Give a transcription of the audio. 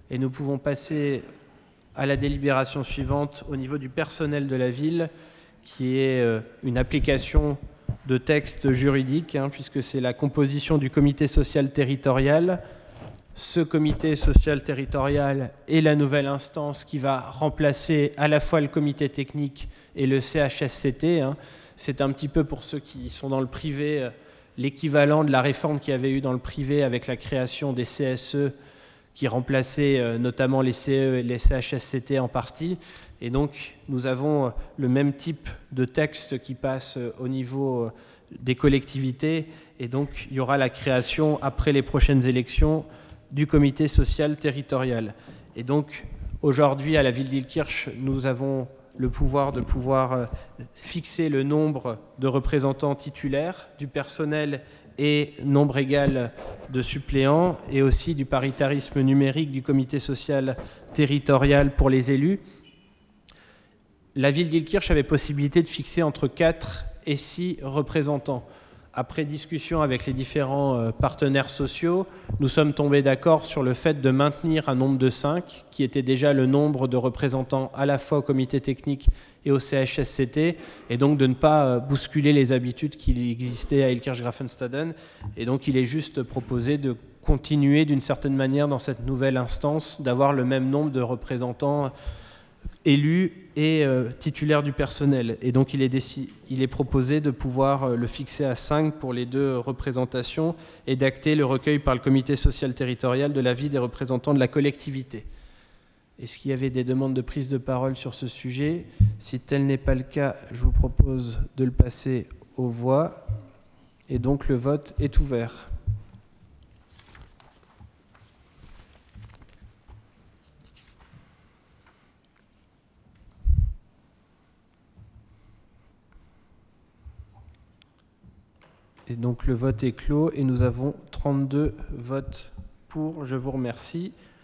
Et nous pouvons passer à la délibération suivante au niveau du personnel de la ville, qui est une application de texte juridique, puisque c'est la composition du comité social territorial. Ce comité social territorial est la nouvelle instance qui va remplacer à la fois le comité technique et le CHSCT. C'est un petit peu, pour ceux qui sont dans le privé, l'équivalent de la réforme qu'il y avait eu dans le privé avec la création des CSE qui remplaçaient notamment les CE et les CHSCT en partie. Et donc, nous avons le même type de texte qui passe au niveau des collectivités. Et donc, il y aura la création, après les prochaines élections, du comité social territorial. Et donc, aujourd'hui, à la ville d'Illkirch, nous avons le pouvoir de fixer le nombre de représentants titulaires, du personnel et nombre égal de suppléants, et aussi du paritarisme numérique du comité social territorial pour les élus. La ville d'Illkirch avait possibilité de fixer entre 4 et 6 représentants. Après discussion avec les différents partenaires sociaux, nous sommes tombés d'accord sur le fait de maintenir un nombre de 5, qui était déjà le nombre de représentants à la fois au comité technique et au CHSCT, et donc de ne pas bousculer les habitudes qui existaient à Illkirch-Graffenstaden. Et donc il est juste proposé de continuer d'une certaine manière dans cette nouvelle instance, d'avoir le même nombre de représentants élus et titulaire du personnel. Et donc il est proposé de pouvoir le fixer à 5 pour les 2 représentations et d'acter le recueil par le comité social territorial de l'avis des représentants de la collectivité. Est-ce qu'il y avait des demandes de prise de parole sur ce sujet? Si tel n'est pas le cas, je vous propose de le passer aux voix. Et donc le vote est ouvert. Et donc le vote est clos et nous avons 32 votes pour. Je vous remercie.